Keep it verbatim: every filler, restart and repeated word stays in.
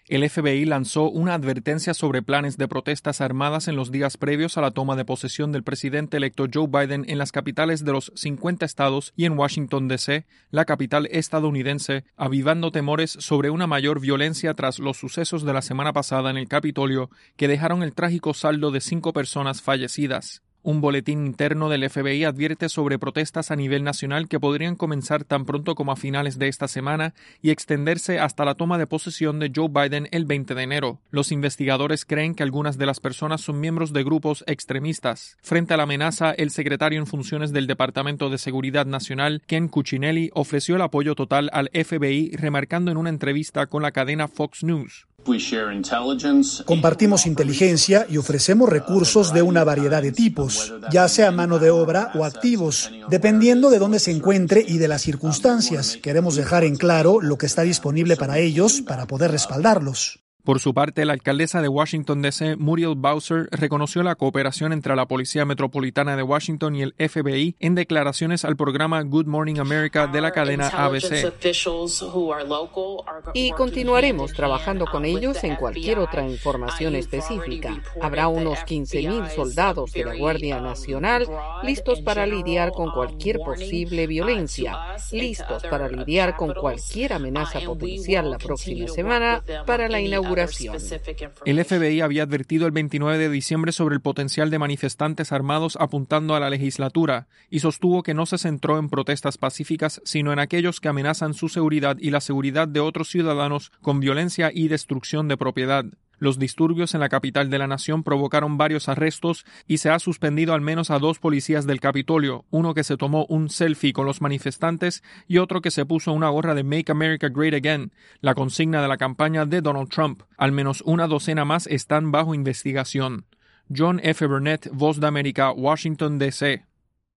El F B I lanzó una advertencia sobre planes de protestas armadas en los días previos a la toma de posesión del presidente electo Joe Biden en las capitales de los cincuenta estados y en Washington, D C, la capital estadounidense, avivando temores sobre una mayor violencia tras los sucesos de la semana pasada en el Capitolio que dejaron el trágico saldo de cinco personas fallecidas. Un boletín interno del F B I advierte sobre protestas a nivel nacional que podrían comenzar tan pronto como a finales de esta semana y extenderse hasta la toma de posesión de Joe Biden el veinte de enero. Los investigadores creen que algunas de las personas son miembros de grupos extremistas. Frente a la amenaza, el secretario en funciones del Departamento de Seguridad Nacional, Ken Cuccinelli, ofreció el apoyo total al F B I, remarcando en una entrevista con la cadena Fox News: Compartimos inteligencia y ofrecemos recursos de una variedad de tipos, ya sea mano de obra o activos, dependiendo de dónde se encuentre y de las circunstancias. Queremos dejar en claro lo que está disponible para ellos para poder respaldarlos. Por su parte, la alcaldesa de Washington, D C, Muriel Bowser, reconoció la cooperación entre la Policía Metropolitana de Washington y el F B I en declaraciones al programa Good Morning America de la cadena A B C. Y continuaremos trabajando con ellos en cualquier otra información específica. Habrá unos quince mil soldados de la Guardia Nacional listos para lidiar con cualquier posible violencia, listos para lidiar con cualquier amenaza potencial la próxima semana para la inauguración. El F B I había advertido el veintinueve de diciembre sobre el potencial de manifestantes armados apuntando a la legislatura y sostuvo que no se centró en protestas pacíficas, sino en aquellos que amenazan su seguridad y la seguridad de otros ciudadanos con violencia y destrucción de propiedad. Los disturbios en la capital de la nación provocaron varios arrestos y se ha suspendido al menos a dos policías del Capitolio, uno que se tomó un selfie con los manifestantes y otro que se puso una gorra de Make America Great Again, la consigna de la campaña de Donald Trump. Al menos una docena más están bajo investigación. John F. Burnett, Voz de América, Washington, D C